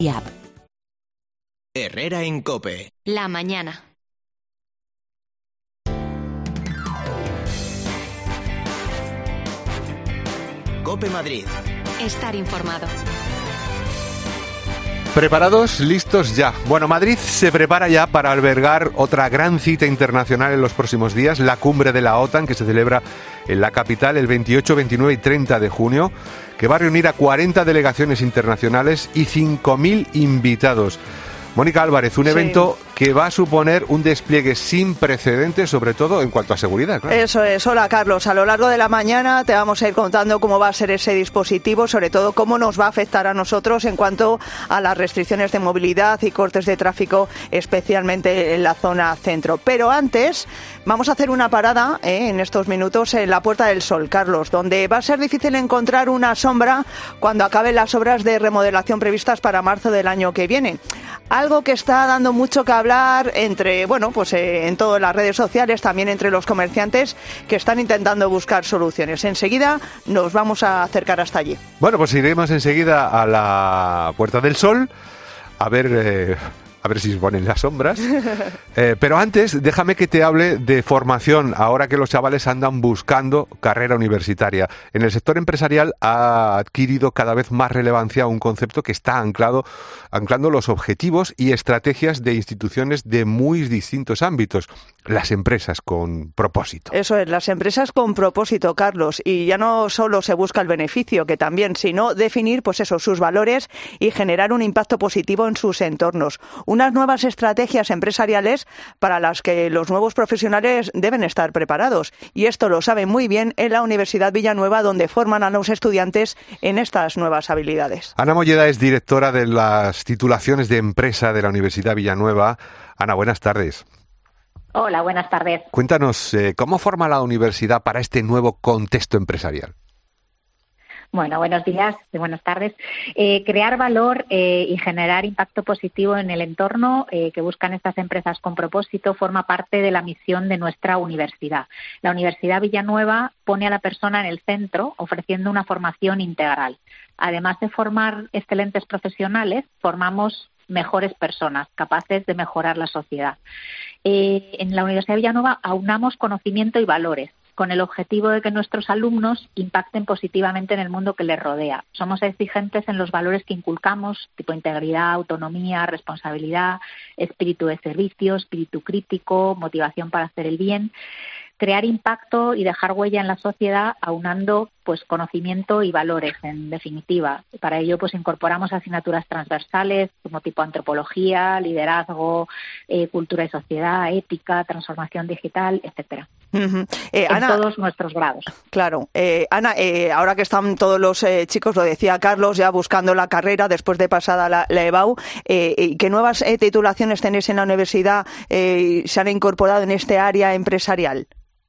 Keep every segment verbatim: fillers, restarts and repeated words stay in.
y app. Herrera en COPE. La mañana. COPE Madrid. Estar informado. ¿Preparados? ¿Listos ya? Bueno, Madrid se prepara ya para albergar otra gran cita internacional en los próximos días, la cumbre de la OTAN, que se celebra en la capital el veintiocho, veintinueve y treinta de junio, que va a reunir a cuarenta delegaciones internacionales y cinco mil invitados. Mónica Álvarez, un sí. evento que va a suponer un despliegue sin precedentes, sobre todo en cuanto a seguridad. Claro. Eso es. Hola, Carlos. A lo largo de la mañana te vamos a ir contando cómo va a ser ese dispositivo, sobre todo cómo nos va a afectar a nosotros en cuanto a las restricciones de movilidad y cortes de tráfico, especialmente en la zona centro. Pero antes vamos a hacer una parada eh, en estos minutos en la Puerta del Sol, Carlos, donde va a ser difícil encontrar una sombra cuando acaben las obras de remodelación previstas para marzo del año que viene. Algo que está dando mucho que hablar entre, bueno, pues eh, en todas las redes sociales, también entre los comerciantes que están intentando buscar soluciones. Enseguida nos vamos a acercar hasta allí. Bueno, pues iremos enseguida a la Puerta del Sol a ver... Eh... A ver si se ponen las sombras. Eh, pero antes, déjame que te hable de formación, ahora que los chavales andan buscando carrera universitaria. En el sector empresarial ha adquirido cada vez más relevancia un concepto que está anclado, anclando los objetivos y estrategias de instituciones de muy distintos ámbitos. Las empresas con propósito. Eso es, las empresas con propósito, Carlos. Y ya no solo se busca el beneficio, que también, sino definir, pues eso, sus valores y generar un impacto positivo en sus entornos. Unas nuevas estrategias empresariales para las que los nuevos profesionales deben estar preparados. Y esto lo saben muy bien en la Universidad Villanueva, donde forman a los estudiantes en estas nuevas habilidades. Ana Molleda es directora de las titulaciones de empresa de la Universidad Villanueva. Ana, buenas tardes. Hola, buenas tardes. Cuéntanos, eh, ¿cómo forma la universidad para este nuevo contexto empresarial? Bueno, buenos días, buenas tardes. Eh, crear valor eh, y generar impacto positivo en el entorno eh, que buscan estas empresas con propósito forma parte de la misión de nuestra universidad. La Universidad Villanueva pone a la persona en el centro, ofreciendo una formación integral. Además de formar excelentes profesionales, formamos mejores personas, capaces de mejorar la sociedad. Eh, en la Universidad Villanueva aunamos conocimiento y valores, con el objetivo de que nuestros alumnos impacten positivamente en el mundo que les rodea. Somos exigentes en los valores que inculcamos, tipo integridad, autonomía, responsabilidad, espíritu de servicio, espíritu crítico, motivación para hacer el bien. Crear impacto y dejar huella en la sociedad aunando pues conocimiento y valores, en definitiva. Para ello pues incorporamos asignaturas transversales como tipo antropología, liderazgo, eh, cultura y sociedad, ética, transformación digital, etcétera. Uh-huh. eh, en Ana, todos nuestros grados. Claro. Eh, Ana, eh, ahora que están todos los eh, chicos, lo decía Carlos, ya buscando la carrera después de pasada la, la EBAU, eh, ¿qué nuevas eh, titulaciones tenéis en la universidad eh, se han incorporado en este área empresarial?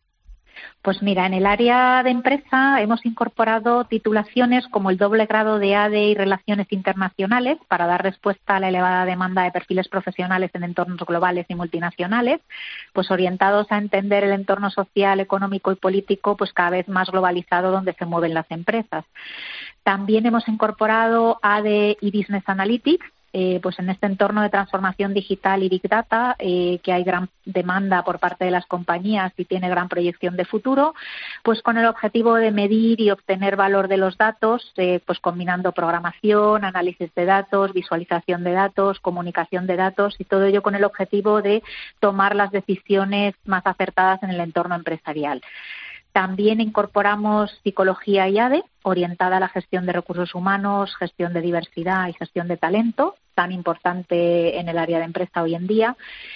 Pues mira, en el área de empresa hemos incorporado titulaciones como el doble grado de A D E y Relaciones Internacionales para dar respuesta a la elevada demanda de perfiles profesionales en entornos globales y multinacionales, pues orientados a entender el entorno social, económico y político pues cada vez más globalizado donde se mueven las empresas. También hemos incorporado A D E y Business Analytics, Eh, pues en este entorno de transformación digital y Big Data, eh, que hay gran demanda por parte de las compañías y tiene gran proyección de futuro, pues con el objetivo de medir y obtener valor de los datos, eh, pues combinando programación, análisis de datos, visualización de datos, comunicación de datos y todo ello con el objetivo de tomar las decisiones más acertadas en el entorno empresarial. También incorporamos psicología y A D E, orientada a la gestión de recursos humanos, gestión de diversidad y gestión de talento, tan importante en el área de empresa hoy en día.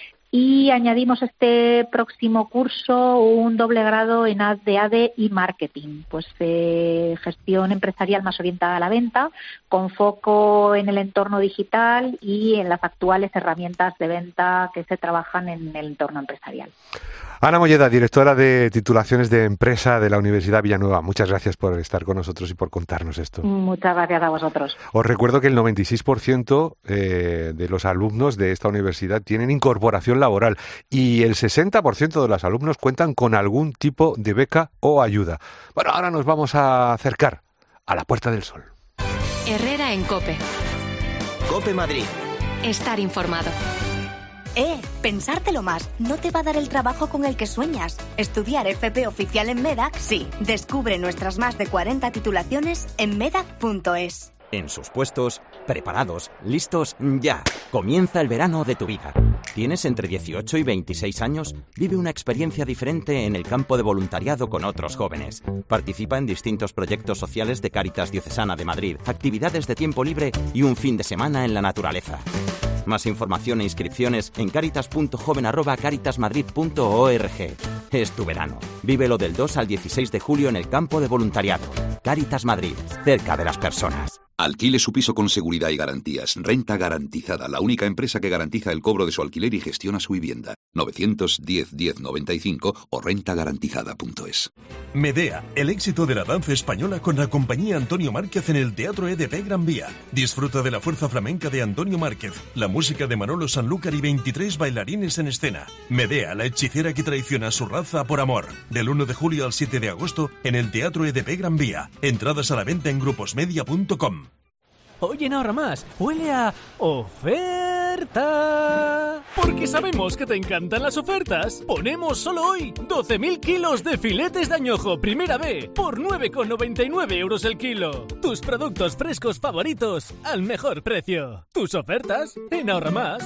Y añadimos este próximo curso un doble grado en A D E y marketing, pues eh, gestión empresarial más orientada a la venta, con foco en el entorno digital y en las actuales herramientas de venta que se trabajan en el entorno empresarial. Ana Molleda, directora de titulaciones de empresa de la Universidad Villanueva. Muchas gracias por estar con nosotros y por contarnos esto. Muchas gracias a vosotros. Os recuerdo que el noventa y seis por ciento eh, de los alumnos de esta universidad tienen incorporación laboral y el sesenta por ciento de los alumnos cuentan con algún tipo de beca o ayuda. Bueno, ahora nos vamos a acercar a la Puerta del Sol. Herrera en COPE. COPE Madrid. Estar informado. Eh, pensártelo más. No te va a dar el trabajo con el que sueñas. Estudiar F P oficial en MEDAC, sí. Descubre nuestras más de cuarenta titulaciones en medac punto es. En sus puestos, preparados, listos, ya. Comienza el verano de tu vida. ¿Tienes entre dieciocho y veintiséis años? Vive una experiencia diferente en el campo de voluntariado con otros jóvenes. Participa en distintos proyectos sociales de Cáritas Diocesana de Madrid, actividades de tiempo libre y un fin de semana en la naturaleza. Más información e inscripciones en caritas punto joven arroba caritas madrid punto org. Es tu verano. Vívelo del dos al dieciséis de julio en el campo de voluntariado. Cáritas Madrid, cerca de las personas. Alquile su piso con seguridad y garantías. Renta Garantizada, la única empresa que garantiza el cobro de su alquiler y gestiona su vivienda. novecientos diez diez noventa y cinco o renta garantizada punto es. Medea, el éxito de la danza española con la compañía Antonio Márquez en el Teatro E D P Gran Vía. Disfruta de la fuerza flamenca de Antonio Márquez, la música de Manolo Sanlúcar y veintitrés bailarines en escena. Medea, la hechicera que traiciona a su raza por amor. Del uno de julio al siete de agosto en el Teatro E D P Gran Vía. Entradas a la venta en gruposmedia punto com. Oye, no ahorra más, huele a oferta. Porque sabemos que te encantan las ofertas. Ponemos solo hoy doce mil kilos de filetes de añojo Primera B por nueve con noventa y nueve euros el kilo. Tus productos frescos favoritos al mejor precio. Tus ofertas en Ahorra Más.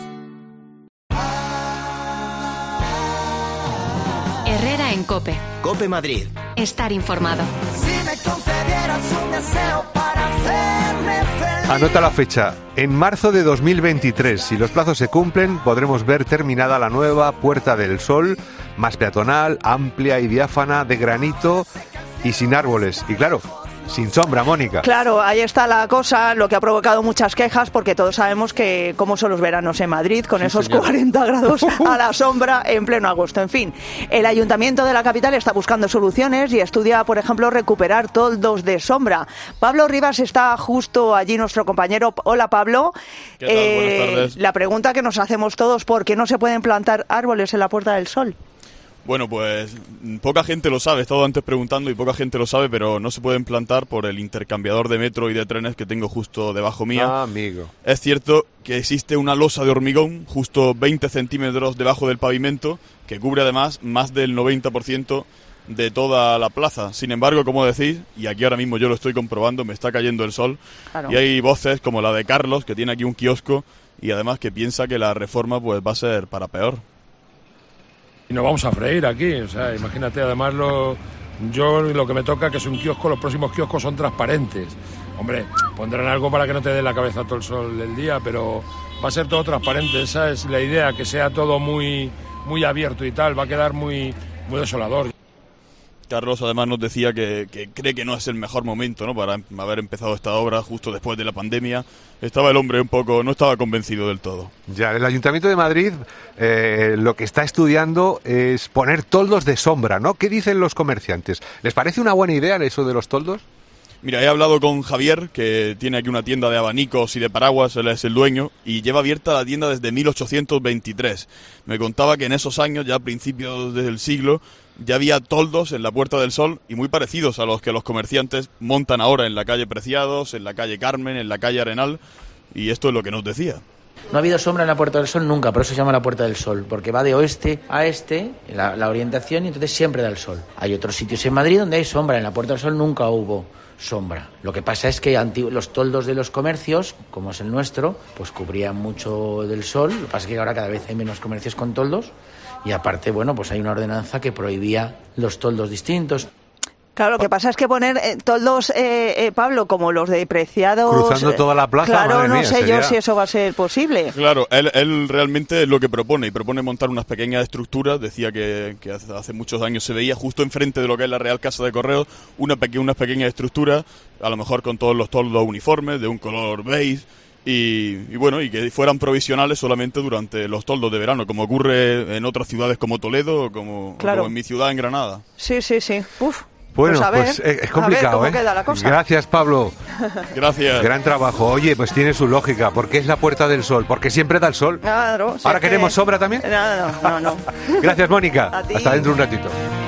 Herrera en COPE. COPE Madrid. Estar informado. Si me concedieras un deseo para hacerme feliz. Anota la fecha. En marzo de dos mil veintitrés, si los plazos se cumplen, podremos ver terminada la nueva Puerta del Sol, más peatonal, amplia y diáfana, de granito y sin árboles. Y claro, sin sombra, Mónica. Claro, ahí está la cosa, lo que ha provocado muchas quejas, porque todos sabemos que cómo son los veranos en Madrid, con sí, esos señor. cuarenta grados a la sombra en pleno agosto. En fin, el Ayuntamiento de la capital está buscando soluciones y estudia, por ejemplo, recuperar toldos de sombra. Pablo Rivas está justo allí, nuestro compañero. Hola, Pablo. ¿Qué tal? Eh, Buenas tardes. La pregunta que nos hacemos todos, ¿por qué no se pueden plantar árboles en la Puerta del Sol? Bueno, pues poca gente lo sabe, he estado antes preguntando y poca gente lo sabe, pero no se pueden plantar por el intercambiador de metro y de trenes que tengo justo debajo mía. Ah, amigo. Es cierto que existe una losa de hormigón justo veinte centímetros debajo del pavimento, que cubre además más del noventa por ciento de toda la plaza. Sin embargo, como decís, y aquí ahora mismo yo lo estoy comprobando, me está cayendo el sol, claro. Y hay voces como la de Carlos, que tiene aquí un kiosco y además que piensa que la reforma pues va a ser para peor. Y nos vamos a freír aquí, o sea, imagínate, además lo, yo lo que me toca, que es un kiosco, los próximos kioscos son transparentes. Hombre, pondrán algo para que no te dé la cabeza todo el sol del día, pero va a ser todo transparente, esa es la idea, que sea todo muy, muy abierto y tal, va a quedar muy, muy desolador. Carlos además nos decía que, que cree que no es el mejor momento, ¿no?, para haber empezado esta obra justo después de la pandemia. Estaba el hombre un poco, no estaba convencido del todo. Ya, el Ayuntamiento de Madrid eh, lo que está estudiando es poner toldos de sombra, ¿no? ¿Qué dicen los comerciantes? ¿Les parece una buena idea eso de los toldos? Mira, he hablado con Javier, que tiene aquí una tienda de abanicos y de paraguas, él es el dueño, y lleva abierta la tienda desde mil ochocientos veintitrés. Me contaba que en esos años, ya a principios del siglo, ya había toldos en la Puerta del Sol y muy parecidos a los que los comerciantes montan ahora en la calle Preciados, en la calle Carmen, en la calle Arenal, y esto es lo que nos decía. No ha habido sombra en la Puerta del Sol nunca, por eso se llama la Puerta del Sol, porque va de oeste a este, la, la orientación, y entonces siempre da el sol. Hay otros sitios en Madrid donde hay sombra, en la Puerta del Sol nunca hubo sombra. Lo que pasa es que antiguo, los toldos de los comercios, como es el nuestro, pues cubrían mucho del sol. Lo que pasa es que ahora cada vez hay menos comercios con toldos y aparte, bueno, pues hay una ordenanza que prohibía los toldos distintos. Claro, lo que pasa es que poner eh, toldos, eh, eh, Pablo, como los de Preciados... Cruzando toda la plaza, claro, madre no mía, sé sería... yo si eso va a ser posible. Claro, él, él realmente es lo que propone, y propone montar unas pequeñas estructuras. Decía que, que hace muchos años se veía justo enfrente de lo que es la Real Casa de Correos, una peque- unas pequeñas estructuras, a lo mejor con todos los toldos uniformes, de un color beige, y, y bueno, y que fueran provisionales solamente durante los toldos de verano, como ocurre en otras ciudades como Toledo o como, claro. o como en mi ciudad, en Granada. Sí, sí, sí. Uf. Bueno, pues, a ver, pues eh, es complicado, a ver cómo ¿eh? queda la cosa. Gracias, Pablo. Gracias. Gran trabajo. Oye, pues tiene su lógica. ¿Por qué es la Puerta del Sol? Porque siempre da el sol. Claro. ¿Ahora queremos que... sombra también? No, no, no. no. Gracias, Mónica. A ti. Hasta dentro de un ratito.